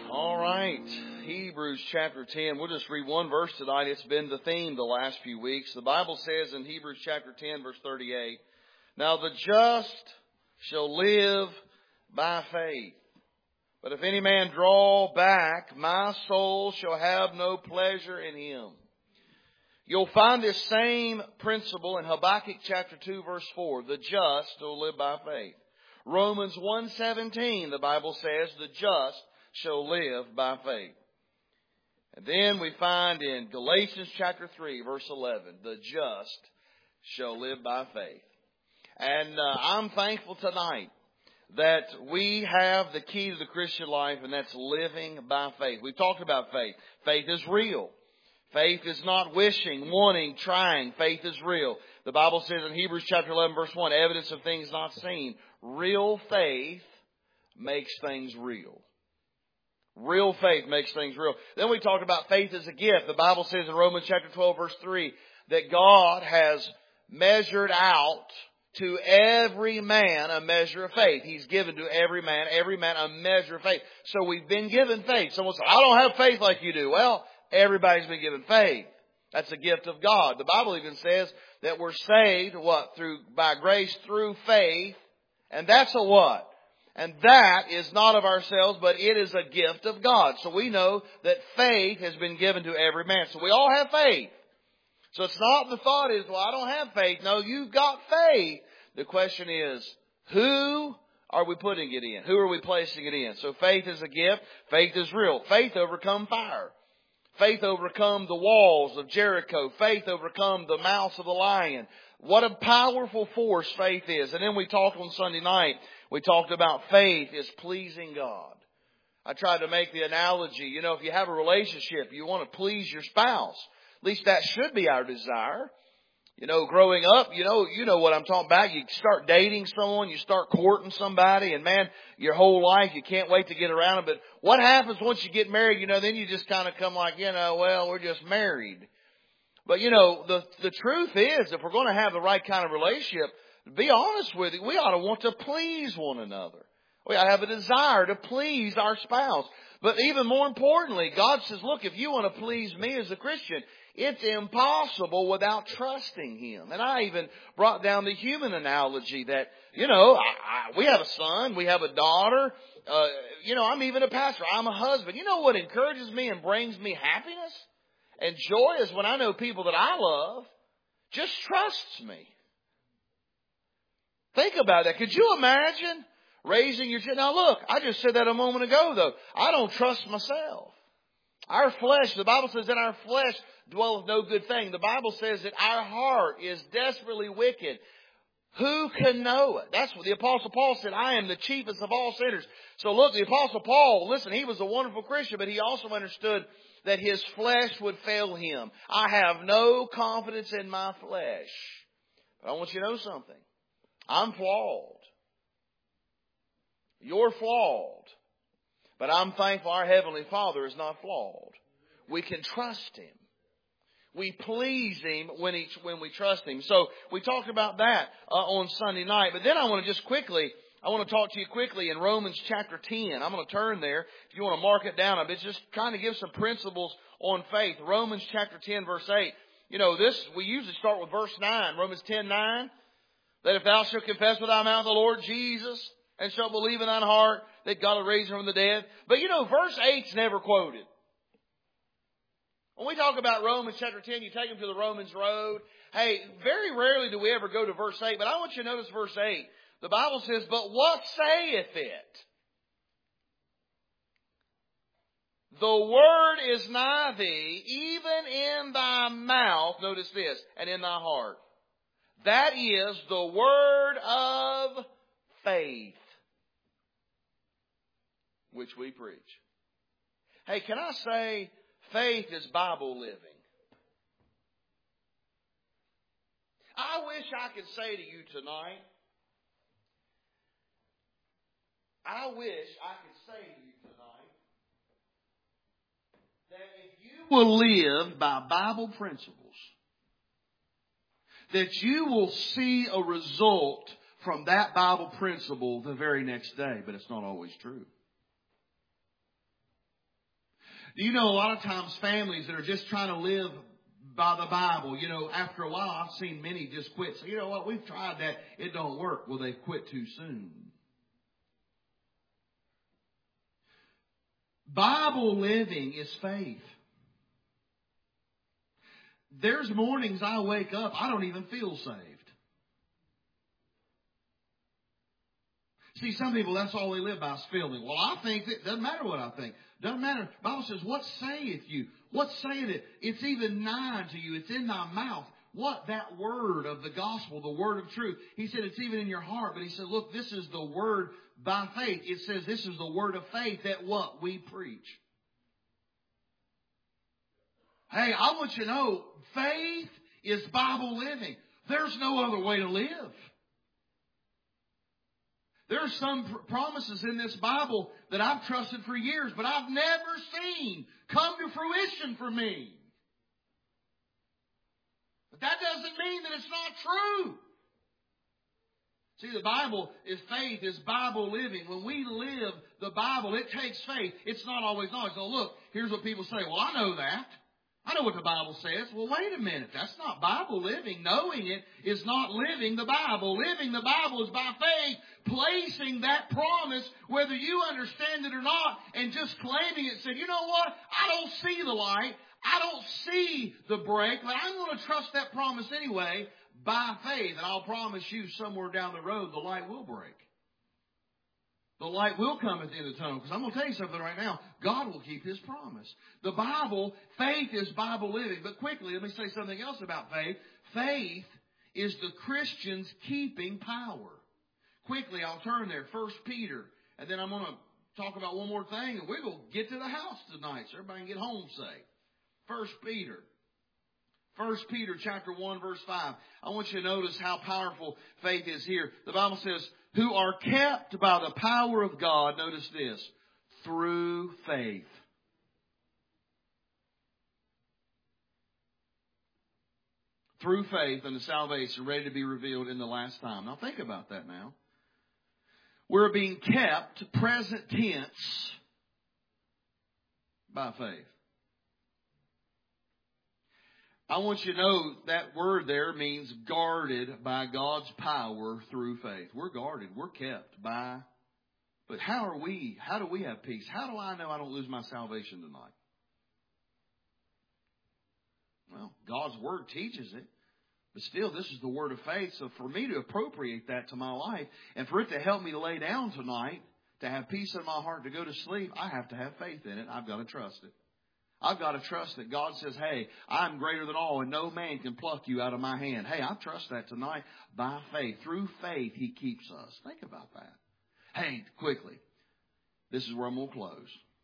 All right, Hebrews chapter 10. We'll just read one verse tonight. It's been the theme the last few weeks. The Bible says in Hebrews chapter 10, verse 38, "Now the just shall live by faith. But if any man draw back, my soul shall have no pleasure in him." You'll find this same principle in Habakkuk chapter 2, verse 4. The just will live by faith. Romans 1:17, the Bible says, the just shall live by faith. And then we find in Galatians chapter 3, verse 11, the just shall live by faith. And I'm thankful tonight that we have the key to the Christian life, and that's living by faith. We've talked about faith. Faith is real. Faith is not wishing, wanting, trying. Faith is real. The Bible says in Hebrews chapter 11, verse 1, evidence of things not seen. Real faith makes things real. Real faith makes things real. Then we talked about faith as a gift. The Bible says in Romans chapter 12, verse 3, that God has measured out to every man a measure of faith. He's given to every man a measure of faith. So we've been given faith. Someone says, I don't have faith like you do. Well, everybody's been given faith. That's a gift of God. The Bible even says that we're saved, by grace through faith. And that's a what? And that is not of ourselves, but it is a gift of God. So we know that faith has been given to every man. So we all have faith. So it's not the thought is, well, I don't have faith. No, you've got faith. The question is, who are we putting it in? Who are we placing it in? So faith is a gift. Faith is real. Faith overcome fire. Faith overcome the walls of Jericho. Faith overcome the mouth of the lion. What a powerful force faith is. And then we talked on Sunday night, we talked about faith is pleasing God. I tried to make the analogy, if you have a relationship, you want to please your spouse. At least that should be our desire. Growing up, you know what I'm talking about. You start dating someone, you start courting somebody, and man, your whole life you can't wait to get around them. But what happens once you get married, then you just kind of come like, well, we're just married. But the truth is, if we're going to have the right kind of relationship, to be honest with you, we ought to want to please one another. We ought to have a desire to please our spouse. But even more importantly, God says, look, if you want to please me as a Christian, it's impossible without trusting Him. And I even brought down the human analogy that, we have a son, we have a daughter, I'm even a pastor, I'm a husband. You know what encourages me and brings me happiness and joy is when I know people that I love just trusts me. Think about that. Could you imagine raising your child? Now look, I just said that a moment ago though. I don't trust myself. Our flesh, the Bible says in our flesh dwelleth no good thing. The Bible says that our heart is desperately wicked. Who can know it? That's what the Apostle Paul said. I am the chiefest of all sinners. So look, the Apostle Paul, listen, he was a wonderful Christian, but he also understood that his flesh would fail him. I have no confidence in my flesh. But I want you to know something. I'm flawed. You're flawed. But I'm thankful our Heavenly Father is not flawed. We can trust Him. We please Him when we trust Him. So we talked about that on Sunday night. But then I want to talk to you quickly in Romans chapter 10. I'm going to turn there. If you want to mark it down, I'm just trying to give some principles on faith. Romans chapter 10, verse 8. We usually start with verse 9. Romans 10:9. That if thou shalt confess with thy mouth the Lord Jesus, and shalt believe in thine heart that God will raise him from the dead. But verse 8's never quoted. When we talk about Romans chapter 10, you take them to the Romans road. Hey, very rarely do we ever go to verse 8, but I want you to notice verse 8. The Bible says, but what saith it? The word is nigh thee, even in thy mouth, notice this, and in thy heart. That is the word of faith, which we preach. Hey, can I say faith is Bible living? I wish I could say to you tonight, that if you will live by Bible principles, that you will see a result from that Bible principle the very next day. But it's not always true. Do you know a lot of times families that are just trying to live by the Bible, after a while I've seen many just quit. So, you know what, we've tried that, it don't work. Well, they quit too soon. Bible living is faith. There's mornings I wake up, I don't even feel saved. See, some people, that's all they live by is feeling. Well, I think that doesn't matter what I think. Doesn't matter. The Bible says, what saith you? What saith it? It's even nigh to you. It's in thy mouth. What? That word of the gospel, the word of truth. He said it's even in your heart. But he said, look, this is the word by faith. It says this is the word of faith that what? We preach. Hey, I want you to know, faith is Bible living. There's no other way to live. There are some promises in this Bible that I've trusted for years, but I've never seen come to fruition for me. But that doesn't mean that it's not true. See, the Bible is faith, is Bible living. When we live the Bible, it takes faith. It's not always knowledge. So look, here's what people say. Well, I know that. I know what the Bible says. Well, wait a minute. That's not Bible living. Knowing it is not living the Bible. Living the Bible is by faith, placing that promise, whether you understand it or not, and just claiming it. Said, you know what? I don't see the light. I don't see the break, but I'm going to trust that promise anyway by faith. And I'll promise you somewhere down the road, the light will break. The light will come at the end of the tunnel. Because I'm going to tell you something right now. God will keep His promise. The Bible, faith is Bible living. But quickly, let me say something else about faith. Faith is the Christian's keeping power. Quickly, I'll turn there. 1 Peter. And then I'm going to talk about one more thing. And we're going to get to the house tonight so everybody can get home safe. 1 Peter. 1 Peter chapter 1 verse 5. I want you to notice how powerful faith is here. The Bible says, who are kept by the power of God, notice this, through faith. Through faith unto salvation, ready to be revealed in the last time. Now think about that now. We're being kept, present tense, by faith. I want you to know that word there means guarded by God's power through faith. We're guarded. We're kept by. But how are we? How do we have peace? How do I know I don't lose my salvation tonight? Well, God's word teaches it. But still, this is the word of faith. So for me to appropriate that to my life and for it to help me to lay down tonight, to have peace in my heart, to go to sleep, I have to have faith in it. I've got to trust it. I've got to trust that God says, hey, I'm greater than all and no man can pluck you out of my hand. Hey, I trust that tonight by faith. Through faith, He keeps us. Think about that. Hey, quickly. This is where I'm going to close.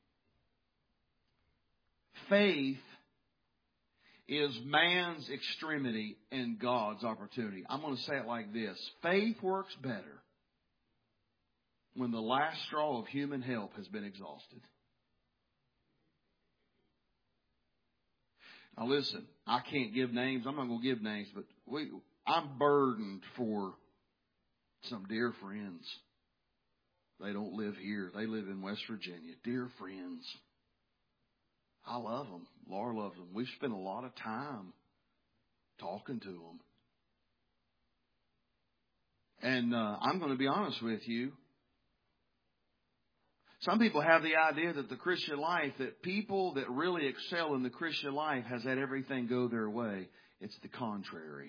Faith is man's extremity and God's opportunity. I'm going to say it like this. Faith works better when the last straw of human help has been exhausted. Now listen, I can't give names. I'm not going to give names, but I'm burdened for some dear friends. They don't live here. They live in West Virginia. Dear friends. I love them. Laura loves them. We've spent a lot of time talking to them. And I'm going to be honest with you. Some people have the idea that the Christian life, that people that really excel in the Christian life has had everything go their way. It's the contrary.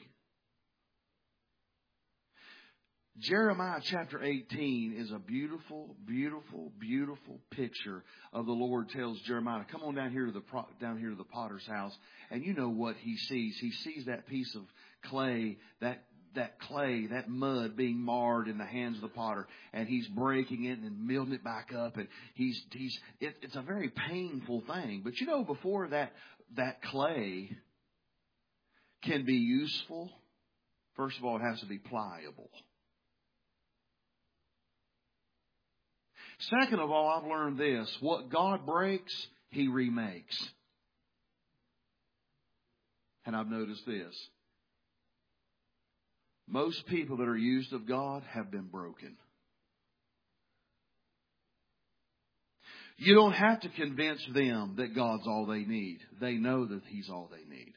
Jeremiah chapter 18 is a beautiful, beautiful, beautiful picture of the Lord tells Jeremiah, come on down here to the potter's house. And you know what he sees. He sees that piece of clay, that clay, that mud being marred in the hands of the potter, and he's breaking it and milling it back up, and it's a very painful thing. But you know, before that clay can be useful, first of all, it has to be pliable. Second of all, I've learned this: what God breaks, He remakes. And I've noticed this. Most people that are used of God have been broken. You don't have to convince them that God's all they need. They know that He's all they need.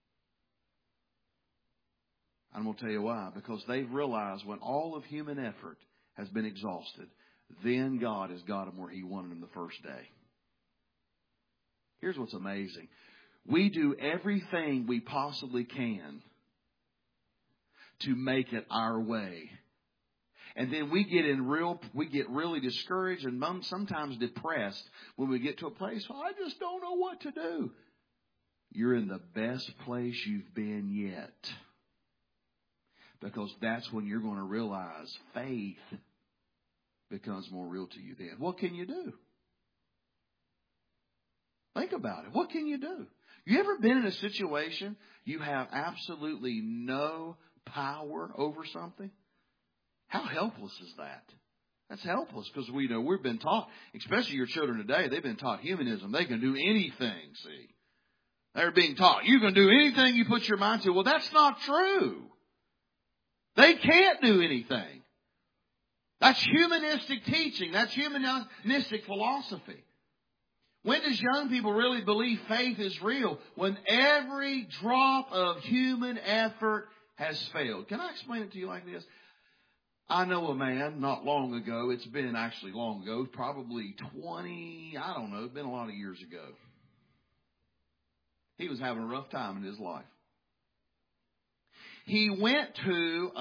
I'm going to tell you why. Because they've realized when all of human effort has been exhausted, then God has got them where He wanted them the first day. Here's what's amazing. We do everything we possibly can to make it our way. And then we get really discouraged and sometimes depressed when we get to a place, well, I just don't know what to do. You're in the best place you've been yet. Because that's when you're going to realize faith becomes more real to you then. What can you do? Think about it. What can you do? You ever been in a situation you have absolutely no power over something? How helpless is that? That's helpless because we know we've been taught, especially your children today, they've been taught humanism. They can do anything, see. They're being taught, you can do anything you put your mind to. Well, that's not true. They can't do anything. That's humanistic teaching. That's humanistic philosophy. When does young people really believe faith is real? When every drop of human effort has failed. Can I explain it to you like this? I know a man not long ago. It's been actually long ago. Probably 20, I don't know. It's been a lot of years ago. He was having a rough time in his life. He went to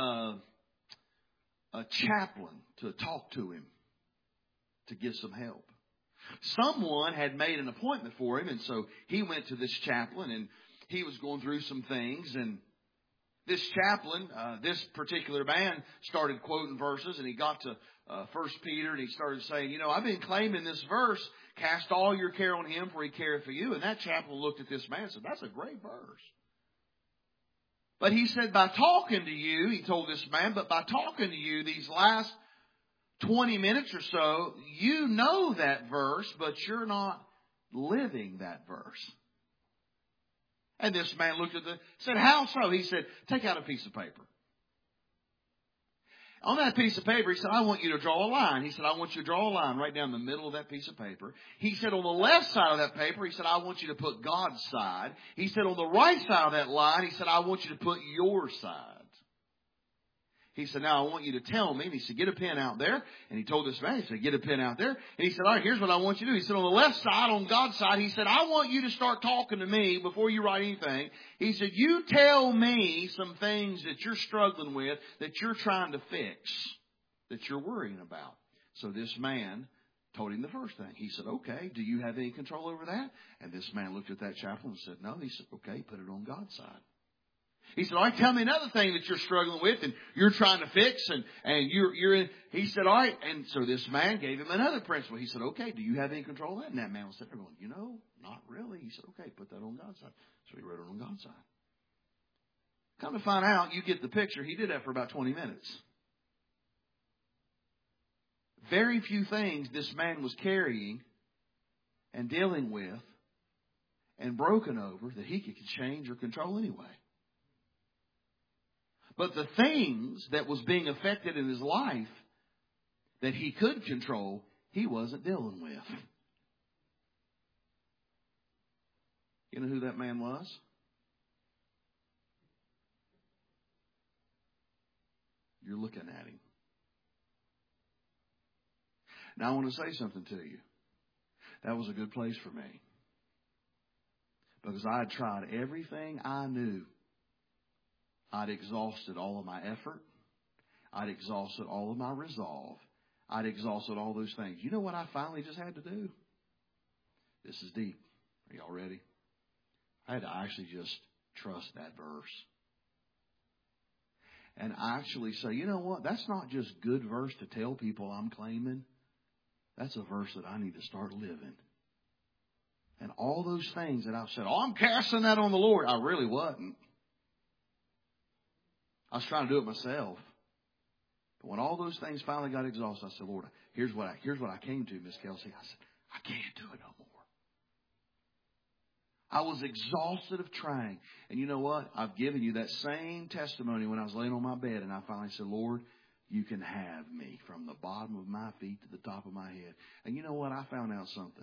a chaplain to talk to him to get some help. Someone had made an appointment for him, and so he went to this chaplain, and he was going through some things, and this chaplain, this particular man, started quoting verses, and he got to 1 Peter, and he started saying, you know, I've been claiming this verse, cast all your care on Him, for He careth for you. And that chaplain looked at this man and said, that's a great verse. But he said, by talking to you, he told this man, but by talking to you these last 20 minutes or so, you know that verse, but you're not living that verse. And this man looked at said, how so? He said, take out a piece of paper. On that piece of paper, he said, I want you to draw a line. He said, I want you to draw a line right down the middle of that piece of paper. He said, on the left side of that paper, he said, I want you to put God's side. He said, on the right side of that line, he said, I want you to put your side. He said, now I want you to tell me. And he said, get a pen out there. And he told this man, he said, get a pen out there. And he said, all right, here's what I want you to do. He said, on the left side, on God's side, he said, I want you to start talking to me before you write anything. He said, you tell me some things that you're struggling with, that you're trying to fix, that you're worrying about. So this man told him the first thing. He said, okay, do you have any control over that? And this man looked at that chaplain and said, no. He said, okay, put it on God's side. He said, all right, tell me another thing that you're struggling with and you're trying to fix and you're in. He said, all right. And so this man gave him another principle. He said, okay, do you have any control of that? And that man was sitting there going, not really. He said, okay, put that on God's side. So he wrote it on God's side. Come to find out, you get the picture. He did that for about 20 minutes. Very few things this man was carrying and dealing with and broken over that he could change or control anyway. But the things that was being affected in his life that he could control, he wasn't dealing with. You know who that man was? You're looking at him. Now I want to say something to you. That was a good place for me. Because I had tried everything I knew. I'd exhausted all of my effort. I'd exhausted all of my resolve. I'd exhausted all those things. You know what I finally just had to do? This is deep. Are y'all ready? I had to actually just trust that verse. And actually say, you know what? That's not just good verse to tell people I'm claiming. That's a verse that I need to start living. And all those things that I've said, I'm casting that on the Lord. I really wasn't. I was trying to do it myself. But when all those things finally got exhausted, I said, Lord, here's what I came to, Miss Kelsey. I said, I can't do it no more. I was exhausted of trying. And you know what? I've given you that same testimony when I was laying on my bed. And I finally said, Lord, you can have me from the bottom of my feet to the top of my head. And you know what? I found out something.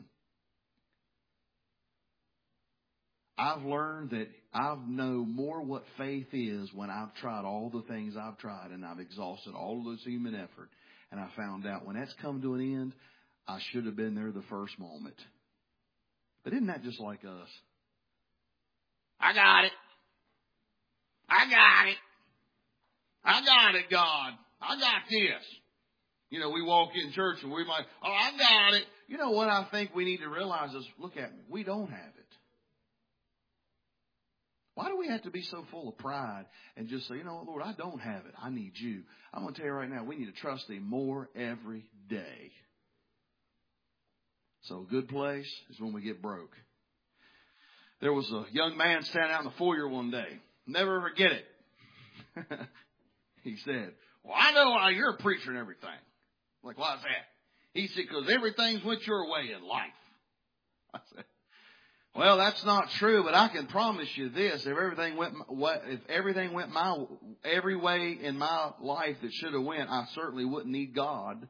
I've learned that I know more what faith is when I've tried all the things I've tried and I've exhausted all of this human effort. And I found out when that's come to an end, I should have been there the first moment. But isn't that just like us? I got it. I got it. I got it, God. I got this. You know, we walk in church and we're like, oh, I got it. You know what I think we need to realize is, look at me. We don't have it. Why do we have to be so full of pride and just say, you know what, Lord, I don't have it. I need you. I'm going to tell you right now, we need to trust Him more every day. So a good place is when we get broke. There was a young man standing out in the foyer one day. Never forget it. He said, well, I know why you're a preacher and everything. I'm like, why is that? He said, because everything's went your way in life. I said, well, that's not true, but I can promise you this. If everything went every way in my life that should have went, I certainly wouldn't need God.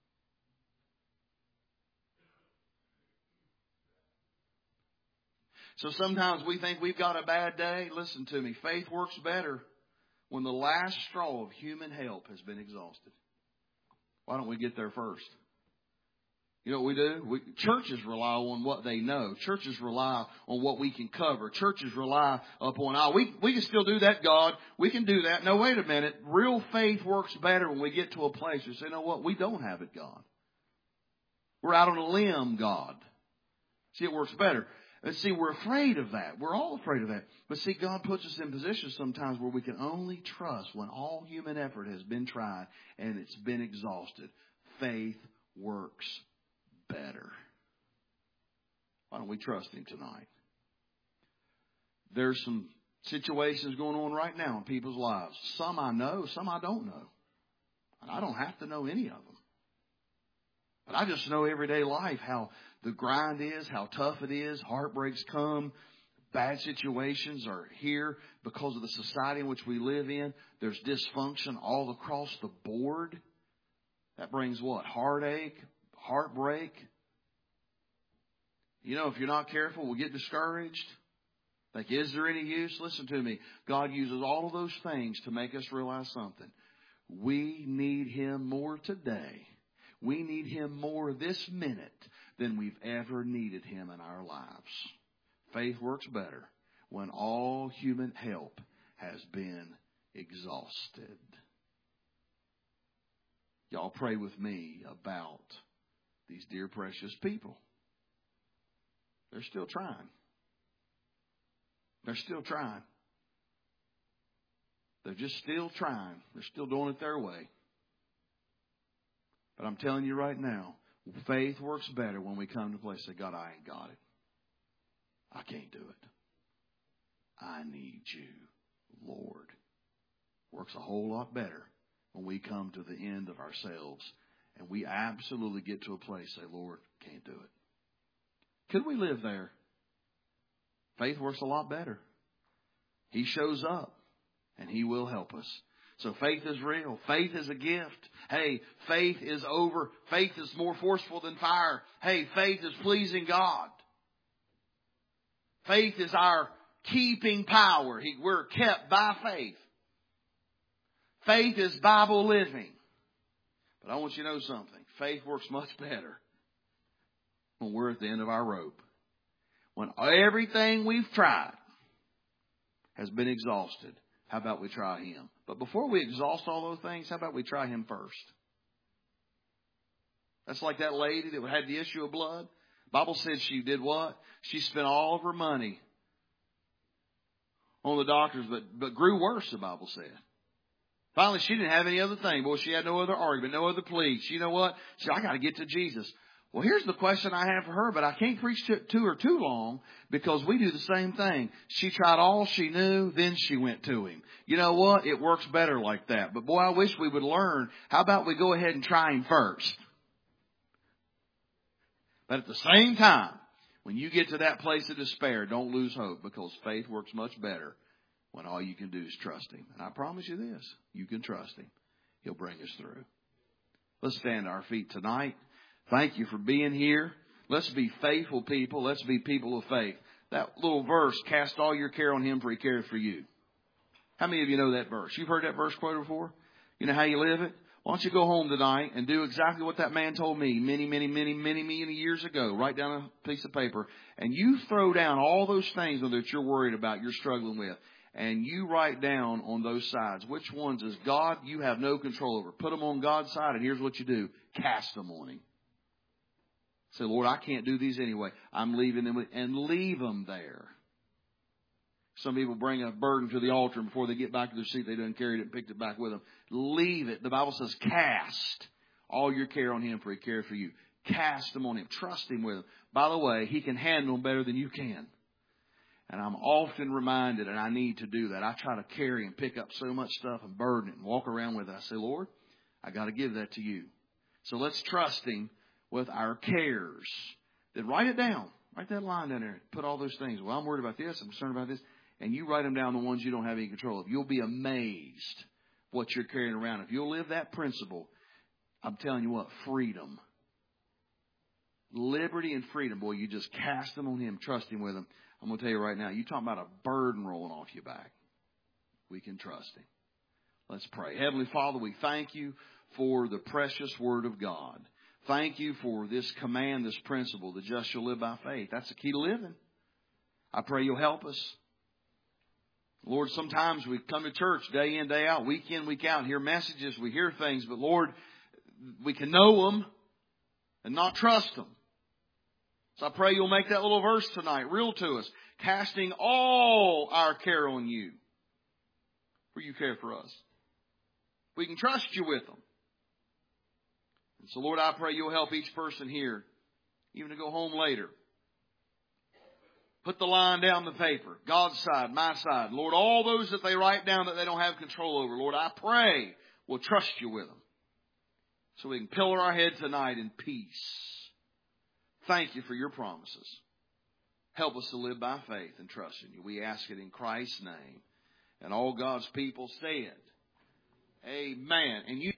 So sometimes we think we've got a bad day. Listen to me. Faith works better when the last straw of human help has been exhausted. Why don't we get there first? You know what we do? Churches rely on what they know. Churches rely on what we can cover. Churches rely upon, we can still do that, God. We can do that. No, wait a minute. Real faith works better when we get to a place where we say, you know what? We don't have it, God. We're out on a limb, God. See, it works better. And see, we're afraid of that. We're all afraid of that. But see, God puts us in positions sometimes where we can only trust when all human effort has been tried and it's been exhausted. Faith works better. Why don't we trust Him tonight? There's some situations going on right now in people's lives. Some I know, some I don't know. And I don't have to know any of them. But I just know everyday life how the grind is, how tough it is. Heartbreaks come. Bad situations are here because of the society in which we live in. There's dysfunction all across the board. That brings what? Heartache, heartbreak. You know, if you're not careful, we'll get discouraged. Like, is there any use? Listen to me. God uses all of those things to make us realize something. We need Him more today. We need Him more this minute than we've ever needed Him in our lives. Faith works better when all human help has been exhausted. Y'all pray with me about these dear precious people. They're still trying. They're still trying. They're just still trying. They're still doing it their way. But I'm telling you right now, faith works better when we come to a place and say, God, I ain't got it. I can't do it. I need you, Lord. Works a whole lot better when we come to the end of ourselves and we absolutely get to a place say, Lord, can't do it. Could we live there? Faith works a lot better. He shows up and He will help us. So faith is real. Faith is a gift. Hey, faith is over. Faith is more forceful than fire. Hey, faith is pleasing God. Faith is our keeping power. We're kept by faith. Faith is Bible living. But I want you to know something. Faith works much better when we're at the end of our rope. When everything we've tried has been exhausted, how about we try Him? But before we exhaust all those things, how about we try Him first? That's like that lady that had the issue of blood. The Bible said she did what? She spent all of her money on the doctors, but grew worse, the Bible said. Finally, she didn't have any other thing. Boy, she had no other argument, no other plea. You know what? She said, I got to get to Jesus. Well, here's the question I have for her, but I can't preach to her too long because we do the same thing. She tried all she knew, then she went to Him. You know what? It works better like that. But boy, I wish we would learn. How about we go ahead and try Him first? But at the same time, when you get to that place of despair, don't lose hope because faith works much better when all you can do is trust Him. And I promise you this, you can trust Him. He'll bring us through. Let's stand to our feet tonight. Thank you for being here. Let's be faithful people. Let's be people of faith. That little verse, cast all your care on Him for He cares for you. How many of you know that verse? You've heard that verse quoted before? You know how you live it? Why don't you go home tonight and do exactly what that man told me many years ago. Write down a piece of paper. And you throw down all those things that you're worried about, you're struggling with. And you write down on those sides which ones is God you have no control over. Put them on God's side, and here's what you do. Cast them on Him. Say, Lord, I can't do these anyway. I'm leaving them, and leave them there. Some people bring a burden to the altar, and before they get back to their seat, they done carried it and picked it back with them. Leave it. The Bible says, cast all your care on Him, for He cares for you. Cast them on Him. Trust Him with them. By the way, He can handle them better than you can. And I'm often reminded, and I need to do that. I try to carry and pick up so much stuff and burden it and walk around with it. I say, Lord, I got to give that to you. So let's trust Him with our cares. Then write it down. Write that line down there. Put all those things. Well, I'm worried about this. I'm concerned about this. And you write them down, the ones you don't have any control of. You'll be amazed what you're carrying around. If you'll live that principle, I'm telling you what, freedom. Liberty and freedom. Boy, you just cast them on Him, trust Him with them. I'm going to tell you right now, you're talking about a burden rolling off your back. We can trust Him. Let's pray. Heavenly Father, we thank You for the precious Word of God. Thank You for this command, this principle, the just shall live by faith. That's the key to living. I pray You'll help us. Lord, sometimes we come to church day in, day out, week in, week out, and hear messages, we hear things, but Lord, we can know them and not trust them. So I pray You'll make that little verse tonight real to us. Casting all our care on You, for You care for us. We can trust You with them. And so Lord, I pray You'll help each person here, even to go home later. Put the line down the paper. God's side, my side. Lord, all those that they write down that they don't have control over, Lord, I pray we'll trust You with them. So we can pillar our head tonight in peace. Thank You for Your promises. Help us to live by faith and trust in You. We ask it in Christ's name. And all God's people said, amen. And you